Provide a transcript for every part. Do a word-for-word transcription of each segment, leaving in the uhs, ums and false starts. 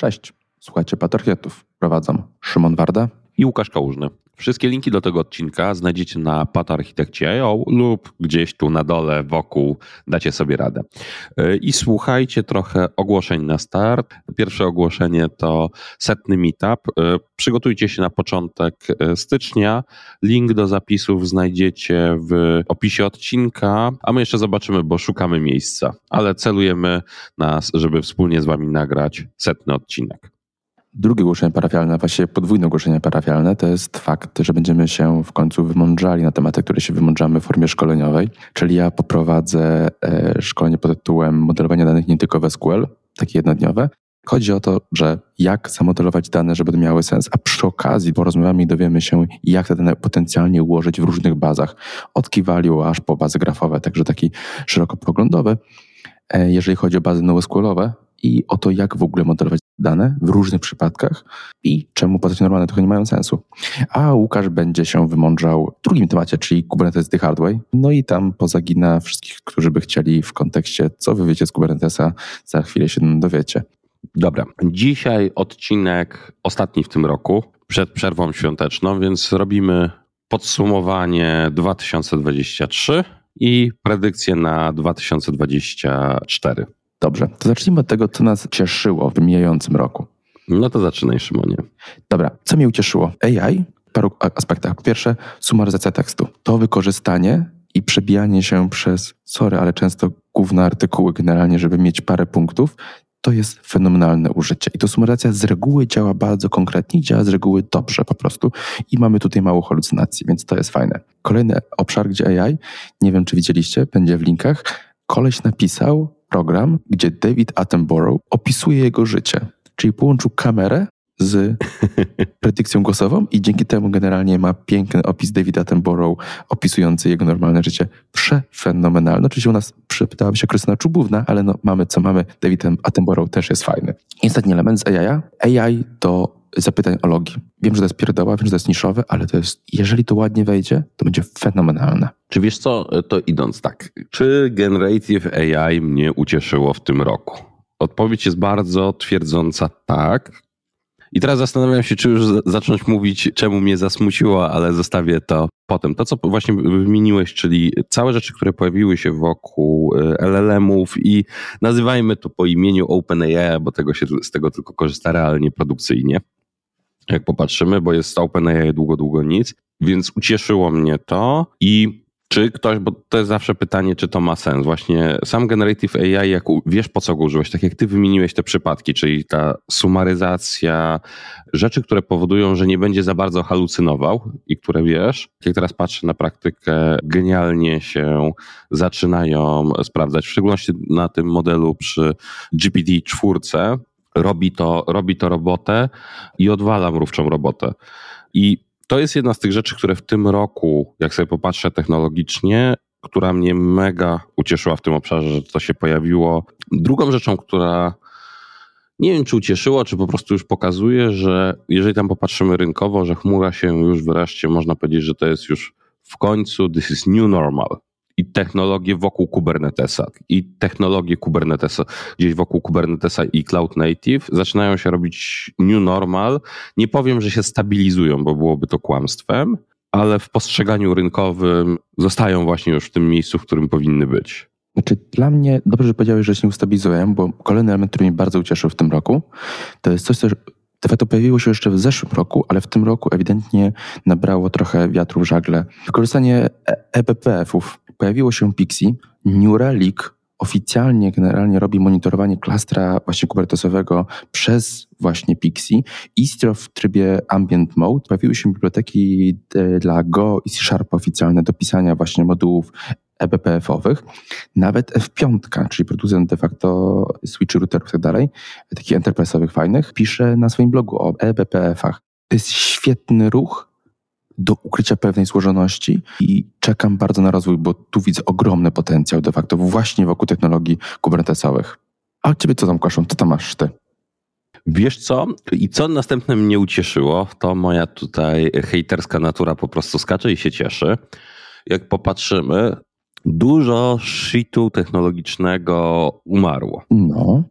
Cześć, słuchajcie Patriotów. Prowadzą Szymon Warda i Łukasz Kałużny. Wszystkie linki do tego odcinka znajdziecie na patarchitekcie kropka i o lub gdzieś tu na dole wokół, dacie sobie radę. I słuchajcie trochę ogłoszeń na start. Pierwsze ogłoszenie to setny meetup. Przygotujcie się na początek stycznia. Link do zapisów znajdziecie w opisie odcinka, a my jeszcze zobaczymy, bo szukamy miejsca, ale celujemy nas, żeby wspólnie z wami nagrać setny odcinek. Drugie ogłoszenie parafialne, właściwie podwójne ogłoszenie parafialne, to jest fakt, że będziemy się w końcu wymądrzali na tematy, które się wymądrzamy w formie szkoleniowej. Czyli ja poprowadzę szkolenie pod tytułem modelowanie danych nie tylko w S Q L, takie jednodniowe. Chodzi o to, że jak zamodelować dane, żeby miały sens, a przy okazji porozmawiamy i dowiemy się, jak te dane potencjalnie ułożyć w różnych bazach, od key value aż po bazy grafowe, także taki szerokopoglądowy, jeżeli chodzi o bazy NoSQL-owe i o to, jak w ogóle modelować dane w różnych przypadkach i czemu postacie normalne trochę nie mają sensu. A Łukasz będzie się wymądrzał w drugim temacie, czyli Kubernetes the hard way. No i tam pozagina wszystkich, którzy by chcieli w kontekście, co wy wiecie z Kubernetesa, za chwilę się dowiecie. Dobra, dzisiaj odcinek ostatni w tym roku, przed przerwą świąteczną, więc robimy podsumowanie dwa tysiące dwudziesty trzeci i predykcje na dwa tysiące dwudziesty czwarty. Dobrze, to zacznijmy od tego, co nas cieszyło w mijającym roku. No to zaczynaj, Szymonie. Dobra, co mnie ucieszyło? A I w paru aspektach. Po pierwsze, sumaryzacja tekstu. To wykorzystanie i przebijanie się przez, sorry, ale często główne artykuły generalnie, żeby mieć parę punktów, to jest fenomenalne użycie. I to sumaryzacja z reguły działa bardzo konkretnie, działa z reguły dobrze po prostu i mamy tutaj mało halucynacji, więc to jest fajne. Kolejny obszar, gdzie A I, nie wiem czy widzieliście, będzie w linkach, koleś napisał program, gdzie David Attenborough opisuje jego życie. Czyli połączył kamerę z predykcją głosową i dzięki temu generalnie ma piękny opis Davida Attenborough opisujący jego normalne życie. Przefenomenalne. Oczywiście u nas przydałaby się Krystyna Czubówna, ale no mamy co mamy. David Attenborough też jest fajny. I ostatni element z A I. A I to zapytań o logi. Wiem, że to jest pierdoła, wiem, że to jest niszowe, ale to jest, jeżeli to ładnie wejdzie, to będzie fenomenalne. Czy wiesz co, to idąc tak, czy Generative A I mnie ucieszyło w tym roku? Odpowiedź jest bardzo twierdząca tak. I teraz zastanawiam się, czy już zacząć mówić, czemu mnie zasmuciło, ale zostawię to potem. To, co właśnie wymieniłeś, czyli całe rzeczy, które pojawiły się wokół L L M-ów i nazywajmy to po imieniu OpenAI, bo tego się, z tego tylko korzysta realnie produkcyjnie. Jak popatrzymy, bo jest OpenAI długo, długo nic, więc ucieszyło mnie to i czy ktoś, bo to jest zawsze pytanie, czy to ma sens. Właśnie sam Generative A I, jak wiesz po co go użyłeś, tak jak ty wymieniłeś te przypadki, czyli ta sumaryzacja, rzeczy, które powodują, że nie będzie za bardzo halucynował i które wiesz, jak teraz patrzę na praktykę, genialnie się zaczynają sprawdzać, w szczególności na tym modelu przy G P T cztery, robi to, robi to robotę i odwala mrówczą robotę. I to jest jedna z tych rzeczy, które w tym roku, jak sobie popatrzę technologicznie, która mnie mega ucieszyła w tym obszarze, że to się pojawiło. Drugą rzeczą, która nie wiem, czy ucieszyło, czy po prostu już pokazuje, że jeżeli tam popatrzymy rynkowo, że chmura się już wreszcie, można powiedzieć, że to jest już w końcu this is new normal. I technologie wokół Kubernetesa i technologie Kubernetesa, gdzieś wokół Kubernetesa i Cloud Native zaczynają się robić new normal. Nie powiem, że się stabilizują, bo byłoby to kłamstwem, ale w postrzeganiu rynkowym zostają właśnie już w tym miejscu, w którym powinny być. Znaczy dla mnie, dobrze, że powiedziałeś, że się ustabilizują, bo kolejny element, który mnie bardzo ucieszył w tym roku, to jest coś, co de facto pojawiło się jeszcze w zeszłym roku, ale w tym roku ewidentnie nabrało trochę wiatru w żagle. Wykorzystanie E B P F-ów. Pojawiło się Pixie, New Relic oficjalnie generalnie robi monitorowanie klastra właśnie kubernetesowego przez właśnie Pixie. Istro w trybie Ambient Mode. Pojawiły się biblioteki dla Go i C Sharp oficjalne do pisania właśnie modułów E B P F-owych. Nawet F pięć, czyli producent de facto switchy, routerów i tak dalej, takich enterprise'owych fajnych, pisze na swoim blogu o E B P F-ach. To jest świetny ruch do ukrycia pewnej złożoności i czekam bardzo na rozwój, bo tu widzę ogromny potencjał de facto właśnie wokół technologii kubernetesowych. A od ciebie co tam, Kaszą? Co tam masz ty? Wiesz co? I co następne mnie ucieszyło, to moja tutaj hejterska natura po prostu skacze i się cieszy. Jak popatrzymy, dużo shitu technologicznego umarło. No.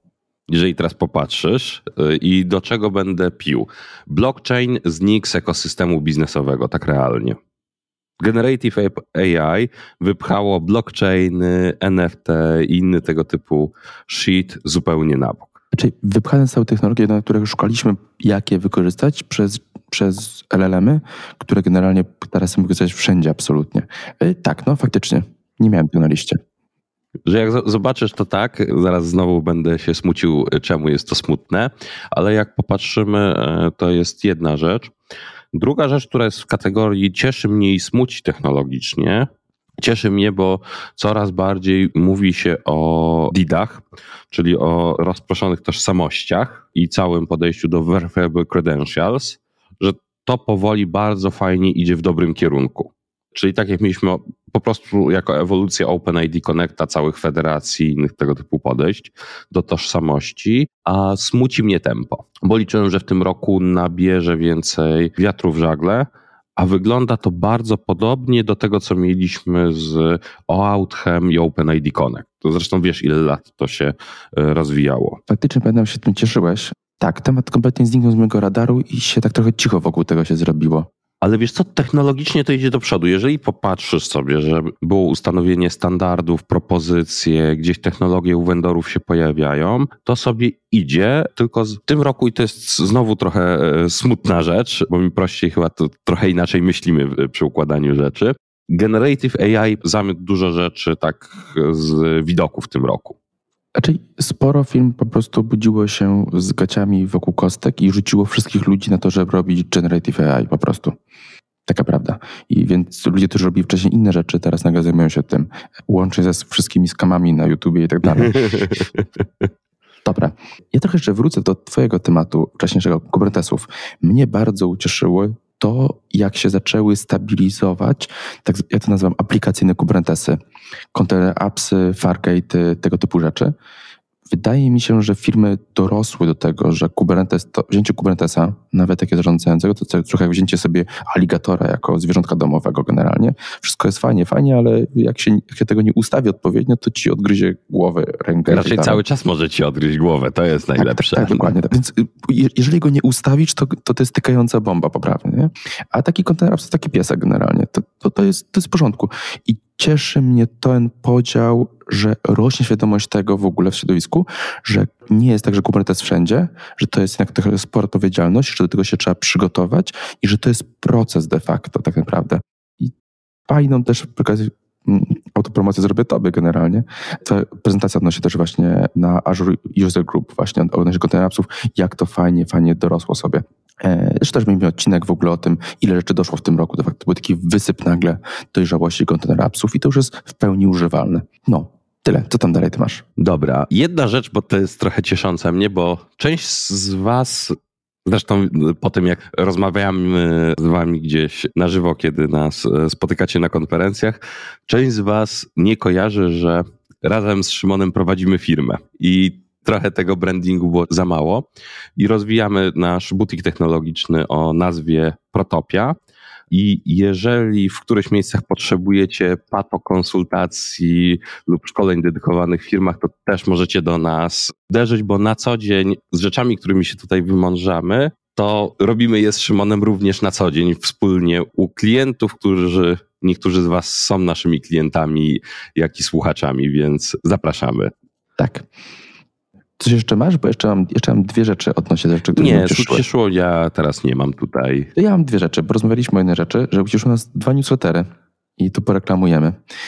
jeżeli teraz popatrzysz i do czego będę pił. Blockchain znikł z ekosystemu biznesowego, tak realnie. Generative A I wypchało blockchainy, N F T i inny tego typu shit zupełnie na bok. Czyli wypchane całe technologie, na których szukaliśmy, jak je wykorzystać przez, przez L L M-y, które generalnie teraz są wykorzystać wszędzie absolutnie. Yy, tak, no faktycznie. Nie miałem tego na liście. Że jak zobaczysz to tak, zaraz znowu będę się smucił, czemu jest to smutne, ale jak popatrzymy, to jest jedna rzecz. Druga rzecz, która jest w kategorii cieszy mnie i smuci technologicznie, cieszy mnie, bo coraz bardziej mówi się o D I D-ach, czyli o rozproszonych tożsamościach i całym podejściu do Verifiable Credentials, że to powoli bardzo fajnie idzie w dobrym kierunku. Czyli tak jak mieliśmy po prostu jako ewolucja OpenID Connecta, całych federacji i innych tego typu podejść do tożsamości, a smuci mnie tempo, bo liczyłem, że w tym roku nabierze więcej wiatru w żagle, a wygląda to bardzo podobnie do tego, co mieliśmy z OAuth-em i OpenID Connect. To zresztą wiesz, ile lat to się rozwijało. Faktycznie pamiętam, się tym cieszyłeś. Tak, temat kompletnie zniknął z mojego radaru i się tak trochę cicho wokół tego się zrobiło. Ale wiesz co, technologicznie to idzie do przodu. Jeżeli popatrzysz sobie, że było ustanowienie standardów, propozycje, gdzieś technologie u vendorów się pojawiają, to sobie idzie, tylko w tym roku, i to jest znowu trochę smutna rzecz, bo mi prościej chyba to trochę inaczej myślimy przy układaniu rzeczy. Generative A I zamiótł dużo rzeczy tak z widoku w tym roku. Znaczy sporo firm po prostu budziło się z gaciami wokół kostek i rzuciło wszystkich ludzi na to, żeby robić Generative A I po prostu. Taka prawda. I więc ludzie, którzy robili wcześniej inne rzeczy, teraz nagle zajmują się tym. Łącznie ze wszystkimi skamami na YouTubie i tak dalej. Dobra. Ja trochę jeszcze wrócę do twojego tematu wcześniejszego, Kubernetesów. Mnie bardzo ucieszyło to, jak się zaczęły stabilizować, tak ja to nazywam aplikacyjne Kubernetesy, Container Appsy, Fargate, tego typu rzeczy. Wydaje mi się, że firmy dorosły do tego, że Kubernetes, to wzięcie Kubernetesa, nawet takie zarządzającego, to trochę jak wzięcie sobie aligatora jako zwierzątka domowego generalnie. Wszystko jest fajnie, fajnie, ale jak się, jak się tego nie ustawi odpowiednio, to ci odgryzie głowę, rękę. Raczej cały czas może ci odgryźć głowę, to jest najlepsze. Tak, tak, tak dokładnie. Tak. Więc jeżeli go nie ustawisz, to, to to jest tykająca bomba poprawnie. Nie? A taki kontener to jest taki piesek generalnie. To, to, to, jest, to jest w porządku. I cieszy mnie ten podział, że rośnie świadomość tego w ogóle w środowisku, że nie jest tak, że Kubernetes wszędzie, że to jest jednak trochę spora odpowiedzialność, że do tego się trzeba przygotować i że to jest proces de facto tak naprawdę. I fajną też przy okazji autopromocję zrobię tobie generalnie. Ta prezentacja odnosi też właśnie na Azure User Group, właśnie odnosi Container Appsów, jak to fajnie, fajnie dorosło sobie. Zresztą też mieliśmy odcinek w ogóle o tym, ile rzeczy doszło w tym roku. De facto to był taki wysyp nagle dojrzałości Container Appsów i to już jest w pełni używalne. No, tyle. Co tam dalej ty masz? Dobra. Jedna rzecz, bo to jest trochę cieszące mnie, bo część z was, zresztą po tym jak rozmawiamy z wami gdzieś na żywo, kiedy nas spotykacie na konferencjach, część z was nie kojarzy, że razem z Szymonem prowadzimy firmę i trochę tego brandingu było za mało i rozwijamy nasz butik technologiczny o nazwie Protopia. I jeżeli w których miejscach potrzebujecie pato konsultacji lub szkoleń dedykowanych w firmach, to też możecie do nas uderzyć, bo na co dzień z rzeczami, którymi się tutaj wymądrzamy, to robimy je z Szymonem również na co dzień wspólnie u klientów, którzy niektórzy z was są naszymi klientami, jak i słuchaczami, więc zapraszamy. Tak. Coś jeszcze masz? Bo jeszcze mam, jeszcze mam dwie rzeczy odnośnie rzeczy, które nie, mi ucieszyły. przyszło, ja teraz nie mam tutaj. Ja mam dwie rzeczy, bo rozmawialiśmy o jednej rzeczy, że ucieszyły nas dwa newslettery i tu poreklamujemy.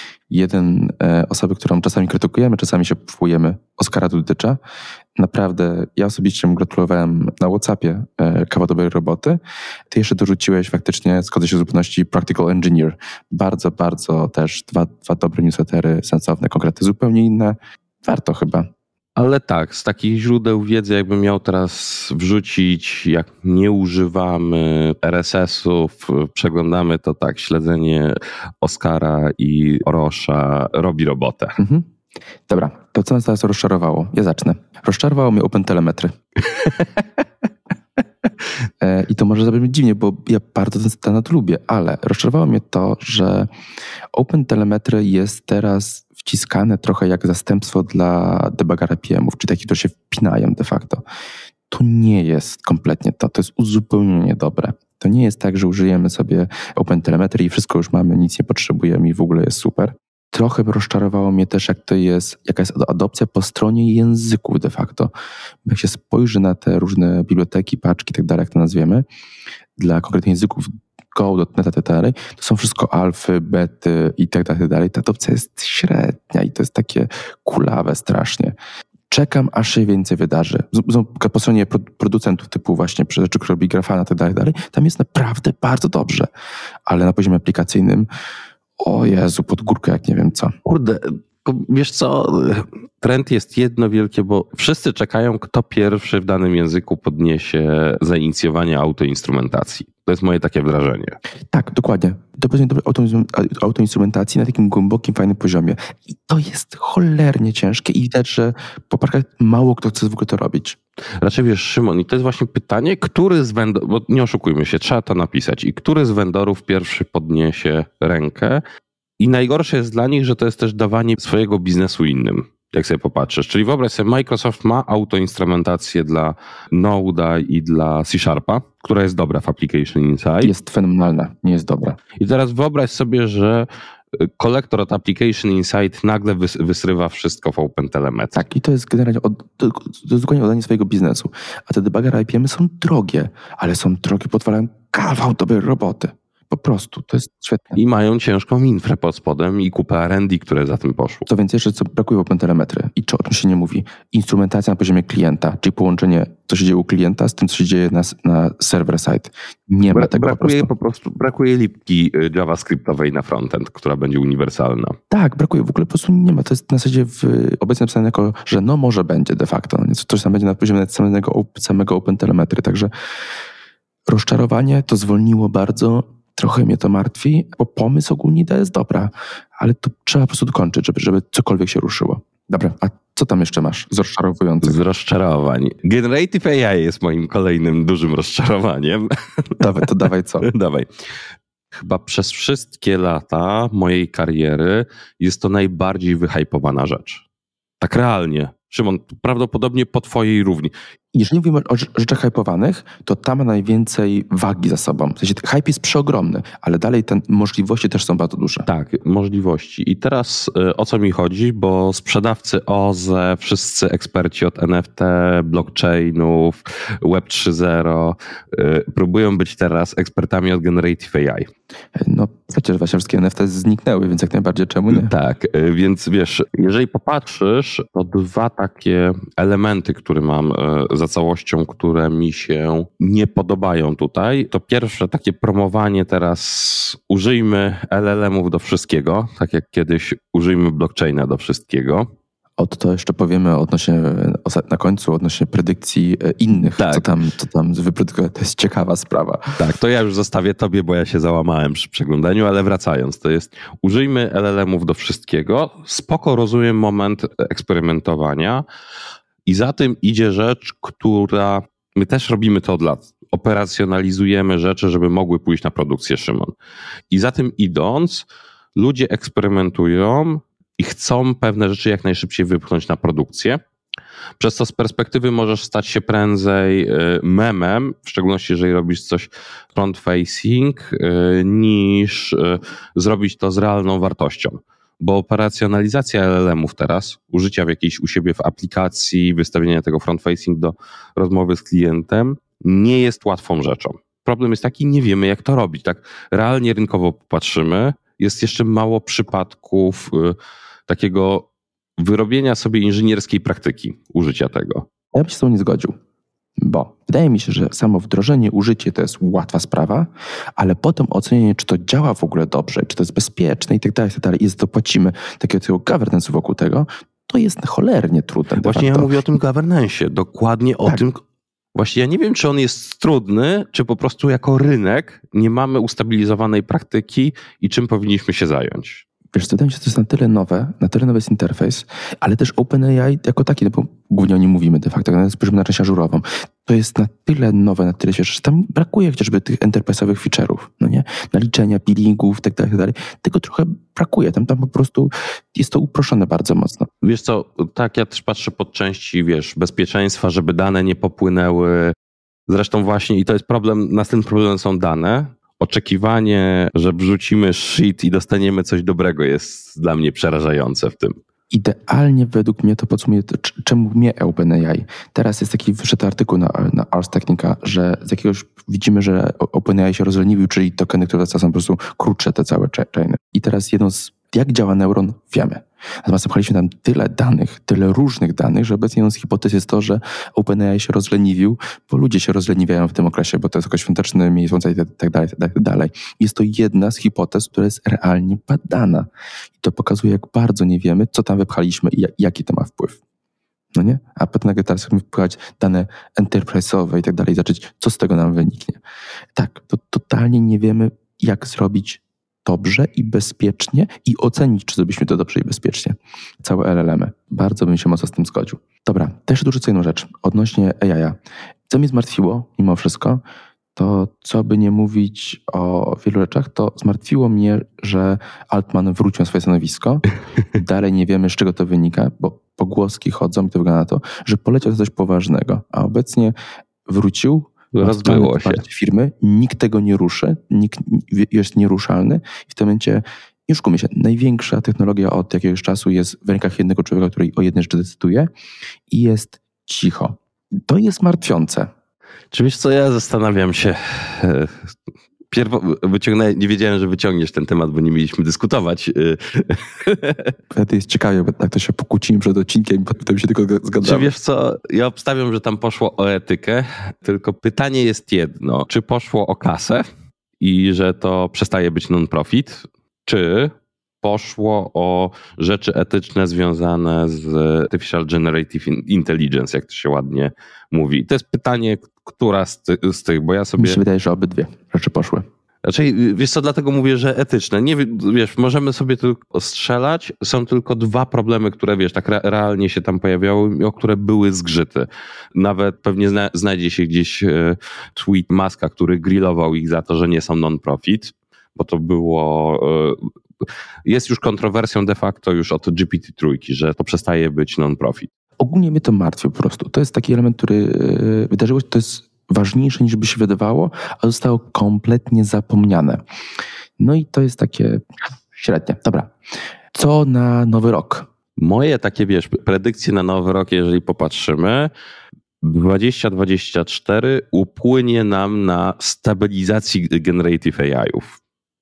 Jeden e, osoby, którą czasami krytykujemy, czasami się powołujemy, Oskara Dudycza. Naprawdę, ja osobiście mu gratulowałem na WhatsAppie e, kawał dobrej roboty. Ty jeszcze dorzuciłeś faktycznie, zgodzę się w zupełności, Practical Engineer. Bardzo, bardzo też dwa, dwa dobre newslettery, sensowne, konkrety, zupełnie inne. Warto chyba. Ale tak, z takich źródeł wiedzy, jakbym miał teraz wrzucić, jak nie używamy R S S-ów, przeglądamy, to tak, śledzenie Oskara i Orosza robi robotę. Mhm. Dobra, to co nas teraz rozczarowało? Ja zacznę. Rozczarowało mnie OpenTelemetry. E, I to może zabrzmieć dziwnie, bo ja bardzo ten standard lubię, ale rozczarowało mnie to, że OpenTelemetry jest teraz wciskane trochę jak zastępstwo dla debugera P M ów, czy takich, które się wpinają de facto. To nie jest kompletnie to, to jest uzupełnienie dobre. To nie jest tak, że użyjemy sobie OpenTelemetry i wszystko już mamy, nic nie potrzebujemy i w ogóle jest super. Trochę rozczarowało mnie też, jak to jest, jaka jest adopcja po stronie języków de facto. Jak się spojrzy na te różne biblioteki, paczki i tak dalej, jak to nazwiemy, dla konkretnych języków Go, .NET, tak dalej, to są wszystko alfy, bety i tak dalej, tak dalej. Ta adopcja jest średnia i to jest takie kulawe strasznie. Czekam, aż się więcej wydarzy. Po stronie producentów typu właśnie rzeczy, które robi Grafana i tak dalej, dalej, tam jest naprawdę bardzo dobrze. Ale na poziomie aplikacyjnym o Jezu, pod górkę jak nie wiem co. Kurde, wiesz co, trend jest jedno wielkie, bo wszyscy czekają, kto pierwszy w danym języku podniesie zainicjowanie autoinstrumentacji. To jest moje takie wrażenie. Tak, dokładnie. To będzie autoinstrumentacji na takim głębokim, fajnym poziomie. I to jest cholernie ciężkie i widać, że po parkach mało kto chce w ogóle to robić. Raczej wiesz, Szymon, i to jest właśnie pytanie, który z vendorów, bo nie oszukujmy się, trzeba to napisać, i który z vendorów pierwszy podniesie rękę. I najgorsze jest dla nich, że to jest też dawanie swojego biznesu innym, jak sobie popatrzysz. Czyli wyobraź sobie, Microsoft ma autoinstrumentację dla Node'a i dla C Sharpa, która jest dobra w Application Insight. Jest fenomenalna, nie jest dobra. I teraz wyobraź sobie, że kolektor od Application Insight nagle wys- wysrywa wszystko w OpenTelemetry. Tak, i to jest generalnie od, to, to jest dokładnie oddanie swojego biznesu. A te debugery I P M y są drogie, ale są drogie, potwalają kawał dobrej roboty. Po prostu, to jest świetne. I mają ciężką infrę pod spodem i kupę R and D, które za tym poszło. Co więcej, jeszcze co brakuje w OpenTelemetry i czy o tym się nie mówi. Instrumentacja na poziomie klienta, czyli połączenie, co się dzieje u klienta z tym, co się dzieje na, na server side. Nie ma Bra- tego brakuje po prostu. po prostu. Brakuje lipki JavaScriptowej na frontend, która będzie uniwersalna. Tak, brakuje. W ogóle po prostu nie ma. To jest na zasadzie w, obecnie napisane jako, że no może będzie de facto. No, coś tam będzie na poziomie samego, samego OpenTelemetry. Także rozczarowanie to zwolniło bardzo. Trochę mnie to martwi, bo pomysł ogólnie idea jest dobra, ale to trzeba po prostu dokończyć, żeby, żeby cokolwiek się ruszyło. Dobra, a co tam jeszcze masz z rozczarowujących? Z rozczarowań. Generative A I jest moim kolejnym dużym rozczarowaniem. Dawaj, to dawaj co? Dawaj. Chyba przez wszystkie lata mojej kariery jest to najbardziej wyhypowana rzecz. Tak realnie. Szymon, prawdopodobnie po twojej równi. Jeżeli mówimy o rzeczach hypowanych, to ta ma najwięcej wagi za sobą. W sensie hype jest przeogromny, ale dalej te możliwości też są bardzo duże. Tak, możliwości. I teraz y, o co mi chodzi? Bo sprzedawcy O Z E, wszyscy eksperci od N F T, blockchainów, Web trzy zero y, próbują być teraz ekspertami od Generative A I. No przecież właśnie wszystkie N F T zniknęły, więc jak najbardziej czemu nie? Tak, y, więc wiesz, jeżeli popatrzysz, to dwa takie elementy, które mam y, za całością, które mi się nie podobają tutaj. To pierwsze takie promowanie teraz, użyjmy L L M-ów do wszystkiego, tak jak kiedyś użyjmy blockchaina do wszystkiego. O to jeszcze powiemy odnośnie, na końcu odnośnie predykcji innych, tak. co tam, co tam wyprodukuje. To jest ciekawa sprawa. Tak, to ja już zostawię tobie, bo ja się załamałem przy przeglądaniu, ale wracając, to jest użyjmy L L M-ów do wszystkiego. Spoko, rozumiem moment eksperymentowania i za tym idzie rzecz, która, my też robimy to od lat. Operacjonalizujemy rzeczy, żeby mogły pójść na produkcję, Szymon. I za tym idąc, ludzie eksperymentują i chcą pewne rzeczy jak najszybciej wypchnąć na produkcję. Przez co z perspektywy możesz stać się prędzej memem, w szczególności jeżeli robisz coś front-facing, niż zrobić to z realną wartością. Bo operacjonalizacja L L M-ów teraz, użycia w jakiejś u siebie w aplikacji, wystawienia tego front-facing do rozmowy z klientem, nie jest łatwą rzeczą. Problem jest taki, nie wiemy jak to robić. Tak realnie rynkowo popatrzymy, jest jeszcze mało przypadków takiego wyrobienia sobie inżynierskiej praktyki użycia tego. Ja bym się z tą nie zgodził, bo wydaje mi się, że samo wdrożenie, użycie to jest łatwa sprawa, ale potem ocenienie, czy to działa w ogóle dobrze, czy to jest bezpieczne i tak dalej, i tak dalej, i zapłacimy takiego governance wokół tego, to jest cholernie trudne. Właśnie ja mówię o tym governance, dokładnie o tak. tym. Właśnie ja nie wiem, czy on jest trudny, czy po prostu jako rynek nie mamy ustabilizowanej praktyki i czym powinniśmy się zająć. Wiesz, wydaje mi się, że to jest na tyle nowe, na tyle nowy jest interfejs, ale też OpenAI jako taki, no bo głównie o nim mówimy de facto, no spojrzymy na część ażurową. To jest na tyle nowe, na tyle świeże, że tam brakuje chociażby tych enterprise'owych feature'ów, no nie? Naliczenia, billingów, tak dalej, tak dalej. Tego trochę brakuje. Tam, tam po prostu jest to uproszczone bardzo mocno. Wiesz co, tak ja też patrzę pod części, wiesz, bezpieczeństwa, żeby dane nie popłynęły. Zresztą właśnie, i to jest problem, następnym problemem są dane. Oczekiwanie, że wrzucimy shit i dostaniemy coś dobrego jest dla mnie przerażające w tym. Idealnie według mnie to podsumuje, to, czemu mnie OpenAI. Teraz jest taki wyszedł artykuł na, na Ars Technica, że z jakiegoś widzimy, że OpenAI się rozleniwił, czyli tokeny, które są po prostu krótsze, te całe chainy. I teraz jedną z, jak działa neuron, wiemy. Natomiast zapchaliśmy tam tyle danych, tyle różnych danych, że obecnie jedną z hipotez jest to, że OpenAI się rozleniwił, bo ludzie się rozleniwiają w tym okresie, bo to jest okoświąteczne miesiące i tak dalej, tak dalej. Jest to jedna z hipotez, która jest realnie badana. I to pokazuje, jak bardzo nie wiemy, co tam wypchaliśmy i jaki to ma wpływ. No nie? A potem nagle teraz chcemy wpływać dane enterprise'owe i tak dalej, zacząć, co z tego nam wyniknie. Tak, to totalnie nie wiemy, jak zrobić dobrze i bezpiecznie i ocenić, czy zrobiliśmy to dobrze i bezpiecznie. Całe L L M-y. Bardzo bym się mocno z tym zgodził. Dobra, też dorzucę jedną rzecz odnośnie A I. Co mnie zmartwiło, mimo wszystko, to co by nie mówić o wielu rzeczach, to zmartwiło mnie, że Altman wrócił na swoje stanowisko. Dalej nie wiemy, z czego to wynika, bo pogłoski chodzą i to wygląda na to, że poleciał to coś poważnego, a obecnie wrócił. Rozbyło się. Firmy, nikt tego nie ruszy, nikt jest nieruszalny i w tym momencie, już kumie się, największa technologia od jakiegoś czasu jest w rękach jednego człowieka, który o jednej rzeczy decyduje i jest cicho. To jest martwiące. Czy wiesz co, ja zastanawiam się, pierwo wyciągnę, nie wiedziałem, że wyciągniesz ten temat, bo nie mieliśmy dyskutować. Wtedy jest ciekawie, bo tak to się pokłócimy przed odcinkiem i potem się tylko zgadzamy. Czy wiesz co, ja obstawiam, że tam poszło o etykę, tylko pytanie jest jedno, czy poszło o kasę i że to przestaje być non-profit, czy poszło o rzeczy etyczne związane z Artificial Generative Intelligence, jak to się ładnie mówi. To jest pytanie, która z, ty, z tych, bo ja sobie... Mi się wydaje, że obydwie rzeczy poszły. Raczej, wiesz co, dlatego mówię, że etyczne. Nie, wiesz, możemy sobie tylko strzelać. Są tylko dwa problemy, które, wiesz, tak re- realnie się tam pojawiały, o które były zgrzyty. Nawet pewnie zna- znajdzie się gdzieś e, tweet Muska, który grillował ich za to, że nie są non-profit, bo to było... E, jest już kontrowersją de facto już od G P T trzy, że to przestaje być non-profit. Ogólnie mnie to martwi po prostu. To jest taki element, który e, wydarzyło się, to jest ważniejsze niż by się wydawało, a zostało kompletnie zapomniane. No i to jest takie średnie. Dobra. Co na nowy rok? Moje takie, wiesz, predykcje na nowy rok, jeżeli popatrzymy, dwadzieścia dwadzieścia cztery upłynie nam na stabilizacji generative A I-ów.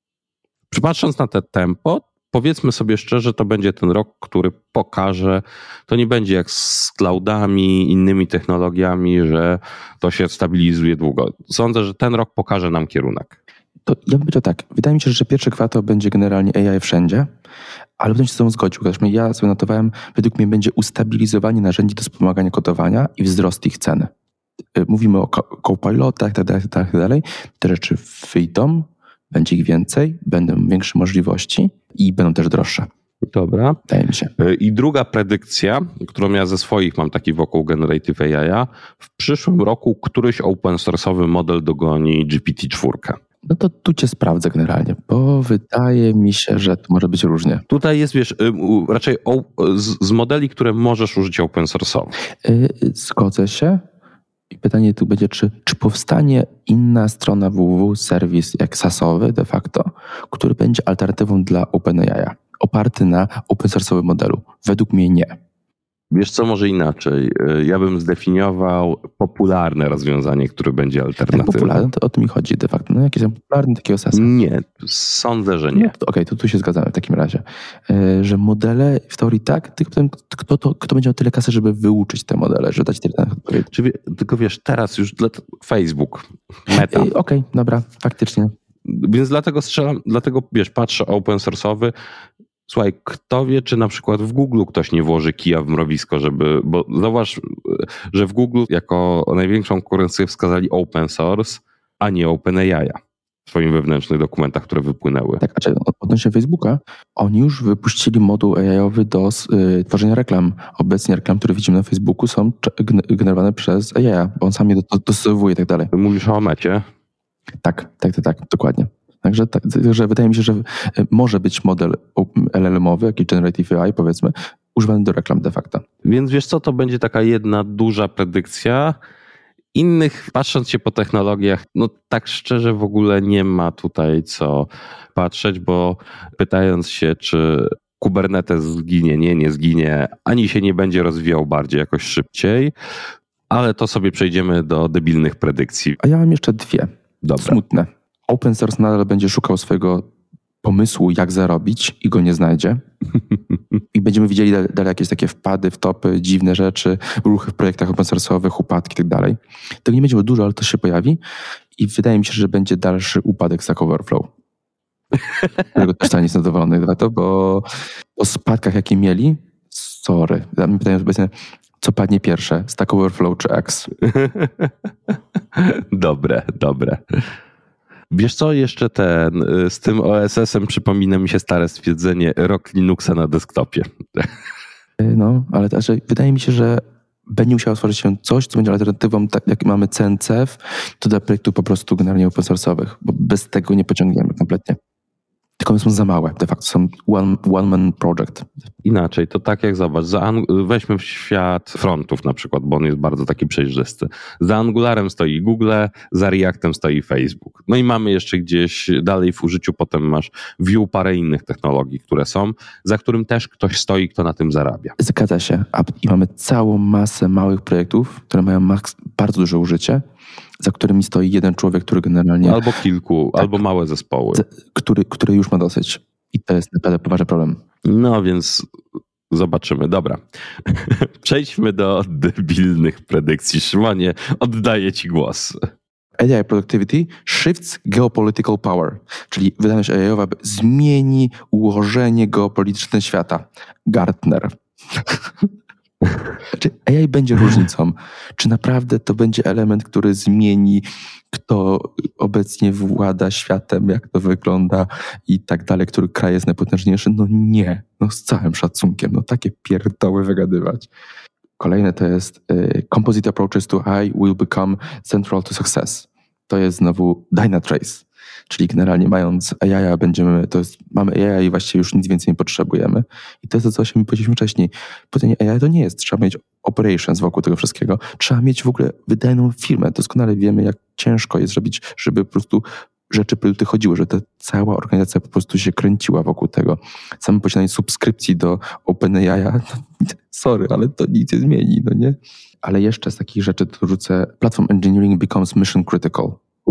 Patrząc na te tempo, powiedzmy sobie szczerze, to będzie ten rok, który pokaże, to nie będzie jak z cloudami, innymi technologiami, że to się stabilizuje długo. Sądzę, że ten rok pokaże nam kierunek. To ja bym powiedział tak, wydaje mi się, że pierwszy kwartał będzie generalnie A I wszędzie, ale będę się z tą zgodził. Ja sobie notowałem, według mnie będzie ustabilizowanie narzędzi do wspomagania kodowania i wzrost ich ceny. Mówimy o copilotach, tak dalej, tak dalej. Te rzeczy wyjdą, będzie ich więcej, będą większe możliwości i będą też droższe. Dobra. Wydaje mi się. I druga predykcja, którą ja ze swoich mam taki wokół Generative A I, w przyszłym roku któryś open source'owy model dogoni G P T cztery. No to tu cię sprawdzę generalnie, bo wydaje mi się, że to może być różnie. Tutaj jest, wiesz, raczej z modeli, które możesz użyć open source'owo. Zgodzę się. I pytanie tu będzie, czy, czy powstanie inna strona www, serwis jak sasowy de facto, który będzie alternatywą dla OpenAI, oparty na open source'owym modelu? Według mnie nie. Wiesz co, może inaczej. Ja bym zdefiniował popularne rozwiązanie, które będzie alternatywą. Tak, popularne, to o to mi chodzi de facto. No jakieś popularne takiego sasa. Nie, sądzę, że nie. No, Okej, okay, to tu się zgadzamy w takim razie. Yy, że modele w teorii tak, tylko potem kto, to, kto będzie miał tyle kasy, żeby wyuczyć te modele, żeby dać tyle danych odpowiedzi. Czy, tylko wiesz, teraz już dla Facebook, Meta. Yy, Okej, okay, dobra, faktycznie. Więc dlatego strzelam, dlatego wiesz, patrzę open source'owy. Słuchaj, kto wie, czy na przykład w Google ktoś nie włoży kija w mrowisko, żeby, bo zauważ, że w Google jako największą konkurencję wskazali open source, a nie OpenAI. w swoich wewnętrznych dokumentach, które wypłynęły. Tak, a czy odnośnie Facebooka, oni już wypuścili moduł A I-owy do y, tworzenia reklam. Obecnie reklam, które widzimy na Facebooku, są generowane przez A I, bo on sam je dostosowuje i tak dalej. Mówisz o Mecie? Tak, tak, tak, tak, dokładnie. Także, tak, że wydaje mi się, że może być model L L M-owy, jakiś Generative A I, powiedzmy, używany do reklam de facto. Więc wiesz co, to będzie taka jedna duża predykcja. Innych, patrząc się po technologiach, no tak szczerze w ogóle nie ma tutaj co patrzeć, bo pytając się, czy Kubernetes zginie, nie, nie zginie, ani się nie będzie rozwijał bardziej jakoś szybciej, ale to sobie przejdziemy do debilnych predykcji. A ja mam jeszcze dwie. Dobra. Smutne. Open source nadal będzie szukał swojego pomysłu, jak zarobić i go nie znajdzie. I będziemy widzieli dalej jakieś takie wpady, wtopy, dziwne rzeczy, ruchy w projektach open source'owych, upadki i tak dalej. Tego nie będzie dużo, ale to się pojawi i wydaje mi się, że będzie dalszy upadek Stack Overflow. Którego też nie jestem zadowolony za to, bo po spadkach, jakie mieli, sorry, pytają obecnie, co padnie pierwsze, Stack Overflow czy X? Dobre, dobre. Wiesz co, jeszcze ten, z tym O S S-em przypomina mi się stare stwierdzenie rok Linuxa na desktopie. No, ale znaczy, wydaje mi się, że będzie musiało stworzyć się coś, co będzie alternatywą, tak jak mamy C N C F, to dla projektów po prostu generalnie open source'owych, bo bez tego nie pociągniemy kompletnie. Tylko one są za małe, de facto są one, one man project. Inaczej, to tak jak zobacz, za, weźmy w świat frontów na przykład, bo on jest bardzo taki przejrzysty. Za Angularem stoi Google, za Reactem stoi Facebook. No i mamy jeszcze gdzieś dalej w użyciu, potem masz Vue, parę innych technologii, które są, za którym też ktoś stoi, kto na tym zarabia. Zgadza się. I mamy całą masę małych projektów, które mają max, bardzo duże użycie, za którymi stoi jeden człowiek, który generalnie... Albo kilku, tak, albo małe zespoły. Który, który już ma dosyć. I to jest naprawdę poważny problem. No więc zobaczymy. Dobra. Przejdźmy do debilnych predykcji. Szymonie, oddaję ci głos. A I Productivity shifts geopolitical power, czyli wydajność A I-owa zmieni ułożenie geopolityczne świata. Gartner. Czy A I będzie różnicą? Czy naprawdę to będzie element, który zmieni, kto obecnie włada światem, jak to wygląda i tak dalej, który kraj jest najpotężniejszy? No nie, no z całym szacunkiem, no takie pierdoły wygadywać. Kolejne to jest y, Composite approaches to A I will become central to success. To jest znowu Dynatrace, czyli generalnie mając A I, będziemy, to jest, mamy A I i właściwie już nic więcej nie potrzebujemy. I to jest to, co się mi powiedzieliśmy wcześniej. Pytanie A I to nie jest, trzeba mieć operations wokół tego wszystkiego. Trzeba mieć w ogóle wydajną firmę. Doskonale wiemy, jak ciężko jest zrobić, żeby po prostu rzeczy, produkty chodziły, że ta cała organizacja po prostu się kręciła wokół tego. Samo posiadanie subskrypcji do OpenAI, no, sorry, ale to nic nie zmieni, no nie? Ale jeszcze z takich rzeczy to rzucę, platform engineering becomes mission critical.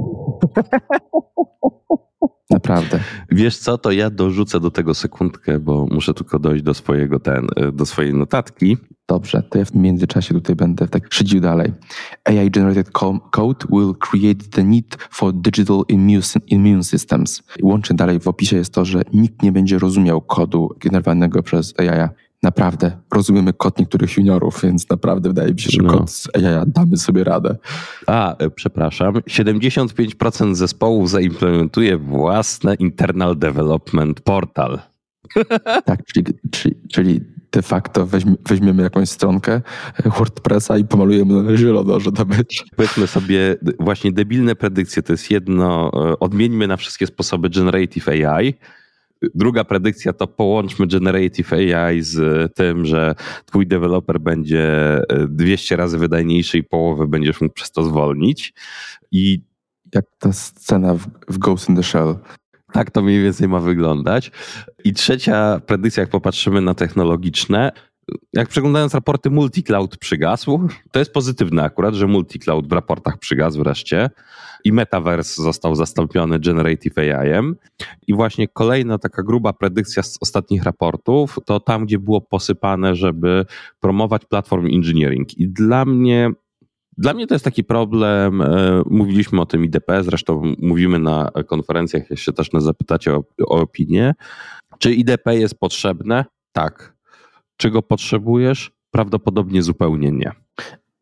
Naprawdę. Wiesz co, to ja dorzucę do tego sekundkę, bo muszę tylko dojść do swojego ten, do swojej notatki. Dobrze, to ja w międzyczasie tutaj będę tak szydził dalej. A I generated code will create the need for digital immune systems. Łącznie dalej w opisie jest to, że nikt nie będzie rozumiał kodu generowanego przez A I. Naprawdę, rozumiemy kod niektórych juniorów, więc naprawdę wydaje mi się, że no. kod z A I damy sobie radę. A, przepraszam, siedemdziesiąt pięć procent zespołów zaimplementuje własne internal development portal. Tak, czyli, czyli, czyli de facto weźmie, weźmiemy jakąś stronkę WordPressa i pomalujemy na zielono, że to być. Powiedzmy sobie, właśnie debilne predykcje to jest jedno, odmieńmy na wszystkie sposoby generative A I. Druga predykcja to połączmy generative A I z tym, że twój deweloper będzie dwieście razy wydajniejszy i połowę będziesz mógł przez to zwolnić. I jak ta scena w, w Ghost in the Shell. Tak to mniej więcej ma wyglądać. I trzecia predykcja, jak popatrzymy na technologiczne, jak przeglądając raporty, multi-cloud przygasł. To jest pozytywne akurat, że multi-cloud w raportach przygasł wreszcie i Metaverse został zastąpiony Generative A I-em. I właśnie kolejna taka gruba predykcja z ostatnich raportów to tam, gdzie było posypane, żeby promować platform engineering. I dla mnie Dla mnie to jest taki problem, mówiliśmy o tym I D P, zresztą mówimy na konferencjach, jeśli też nas zapytacie o, o opinię. Czy I D P jest potrzebne? Tak. Czy go potrzebujesz? Prawdopodobnie zupełnie nie.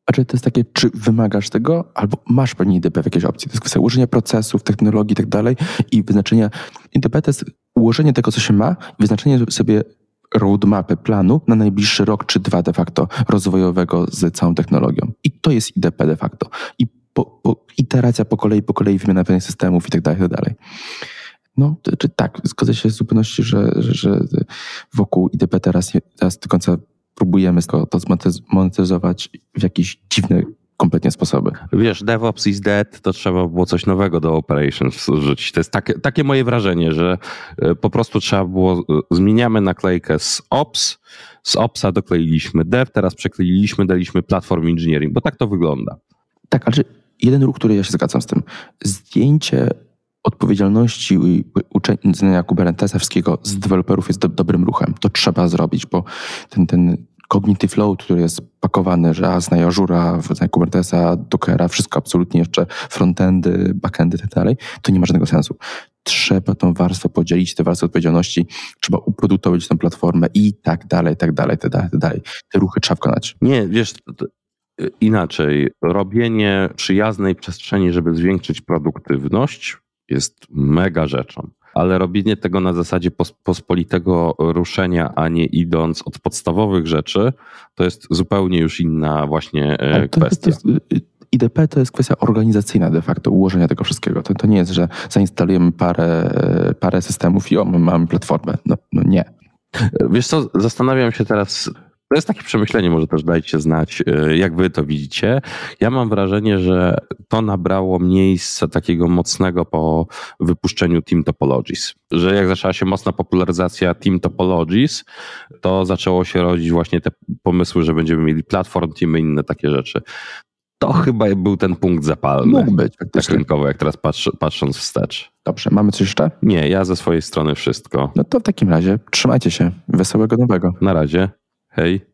A czy to jest takie, czy wymagasz tego, albo masz pewnie I D P w jakiejś opcji. To jest kwestia ułożenia procesów, technologii i tak dalej i wyznaczenia. I D P to jest ułożenie tego, co się ma i wyznaczenie sobie roadmapy, planu na najbliższy rok czy dwa de facto rozwojowego z całą technologią. I to jest I D P de facto. I po, po, iteracja po kolei, po kolei wymiana pewnych systemów i tak dalej, i tak dalej. No, to, czy tak, zgodzę się w zupełności, że, że, że wokół I D P teraz, teraz do końca próbujemy to zmonetyzować w jakieś dziwne kompletnie sposoby. Wiesz, DevOps is dead, to trzeba było coś nowego do operations wrzucić. To jest takie, takie moje wrażenie, że po prostu trzeba było, zmieniamy naklejkę z Ops, z Opsa dokleiliśmy Dev, teraz przekleiliśmy, daliśmy Platform Engineering, bo tak to wygląda. Tak, ale jeden ruch, który ja się zgadzam z tym, zdjęcie odpowiedzialności i uczenia Kubernetesa wszystkiego z deweloperów jest do, dobrym ruchem. To trzeba zrobić, bo ten, ten cognitive load, który jest pakowany, że a, znaj Azure'a, znaj Kubernetesa, Dockera, wszystko absolutnie jeszcze frontendy, backendy i tak dalej, to nie ma żadnego sensu. Trzeba tą warstwę podzielić, te warstwy odpowiedzialności, trzeba uproduktować tę platformę i tak dalej, tak dalej, tak dalej, tak dalej. Te ruchy trzeba wkonać. Nie, wiesz, inaczej. Robienie przyjaznej przestrzeni, żeby zwiększyć produktywność jest mega rzeczą. Ale robienie tego na zasadzie pospolitego ruszenia, a nie idąc od podstawowych rzeczy, to jest zupełnie już inna właśnie to, kwestia. To jest, I D P to jest kwestia organizacyjna de facto, ułożenia tego wszystkiego. To, to nie jest, że zainstalujemy parę, parę systemów i o, mamy platformę. No, no nie. Wiesz co, zastanawiam się teraz... To jest takie przemyślenie, może też dajcie znać, jak wy to widzicie. Ja mam wrażenie, że to nabrało miejsca takiego mocnego po wypuszczeniu Team Topologies. Że jak zaczęła się mocna popularyzacja Team Topologies, to zaczęło się rodzić właśnie te pomysły, że będziemy mieli platform, teamy i inne takie rzeczy. To chyba był ten punkt zapalny. Mógł być. Tak rynkowo, jak teraz patrzy, patrząc wstecz. Dobrze, mamy coś jeszcze? Nie, ja ze swojej strony wszystko. No to w takim razie trzymajcie się. Wesołego nowego. Na razie. Hej.